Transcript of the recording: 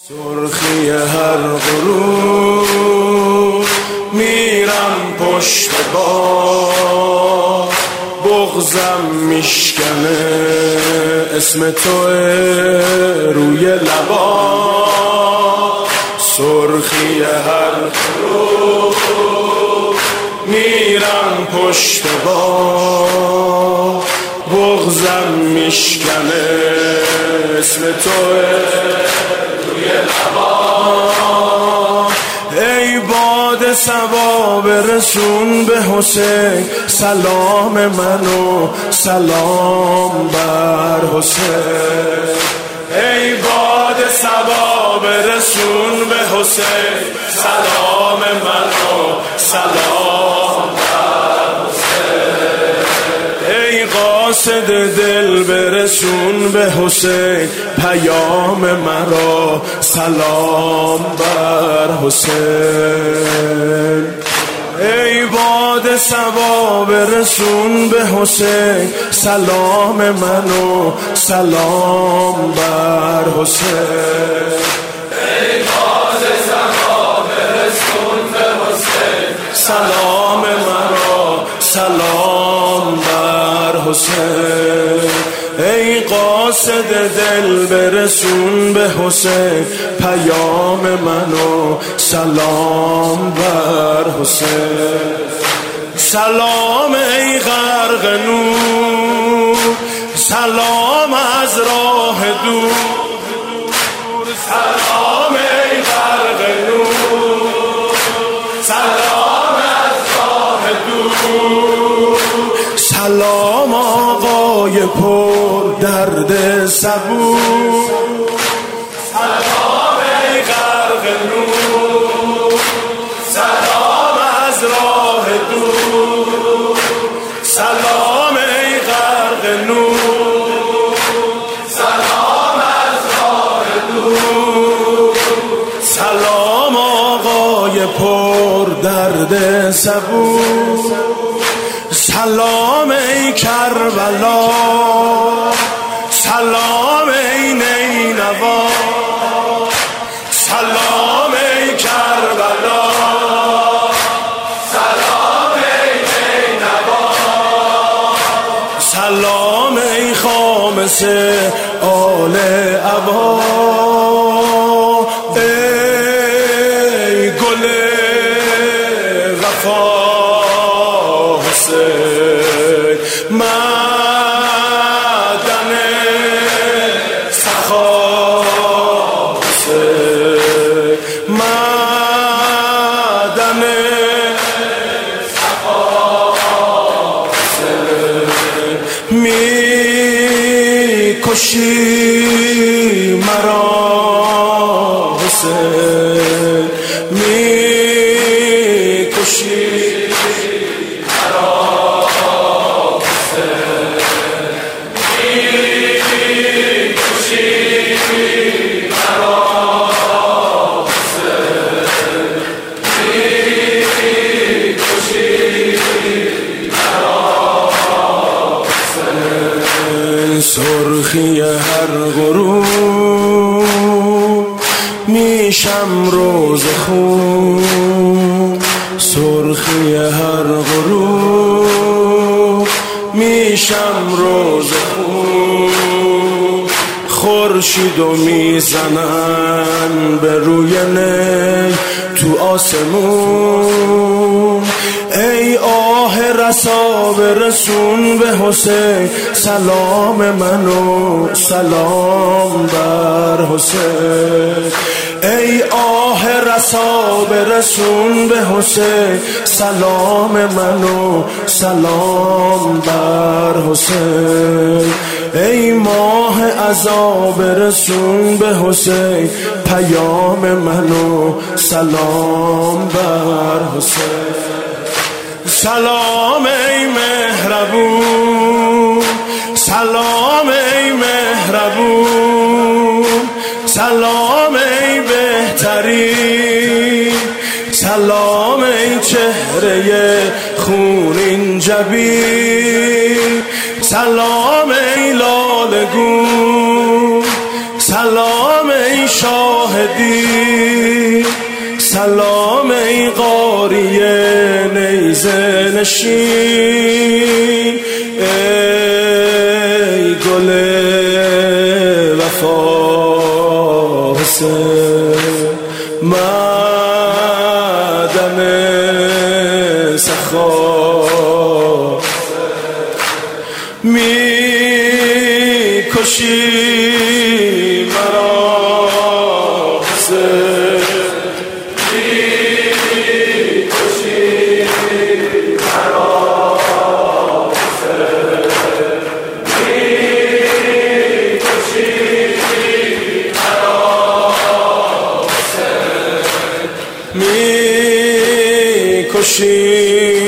سرخی هر غروب میرم پشت بام، بغضم میشکنه اسم توه روی لبام. سرخی هر غروب میرم پشت بام، بغضم میشکنه اسم توه روی لبام. ای باد صبا برسون به حسین، سلام منو سلام بر حسین. ای باد صبا برسون به حسین، سلام منو سلام بر حسین. ای قاصد دل برسون به حسین، پیام مرا سلام بر حسین. ای باد صبا برسون به حسین، سلام منو سلام بر حسین. ای باد صبا برسون به حسین، سلام مرا سلام بر حسین. ای قاصد دل برسون به حسین، پیام منو سلام بر حسین. سلام ای غرق نور، سلام از راه دور. سلام ای غرق نور، سلام از راه دور. سلام آقای پر درد صبور. سلام ای غرق نور، سلام از راه دور. سلام ای غرق نور، سلام از راه دور. سلام آقای پر درد صبور. سلام ای کربلا، سلام ای نینوا. سلام ای کربلا، سلام ای نینوا. سلام ای خامس آل عبا. ای گل وفا حسین، معدن سخا حسین، معدن سخا حسین. میکشی مرا حسین، میکشی سرخی هر غروب میشم روز خون. سرخی هر غروب میشم روز خون. خورشیدو میزنن به روی نی تو آسمون. ای آه رسا برسون به حسین، سلام منو سلام بر حسین. ای آه رسا برسون به حسین، سلام منو سلام بر حسین. ای ماه عزا برسون به حسین، پیام منو سلام بر حسین. سلام ای مهربون، سلام ای مهربون. سلام ای بهترین، سلام ای چهره خونین جبین. سلام ای لالگون، سلام ای شاه شاهدی سلام ای قاری نیزه نشین ای گل وفا حسین معدن سخا می کشی مرا حسین می کشی مرا حسین می کشی مرا حسین می کشی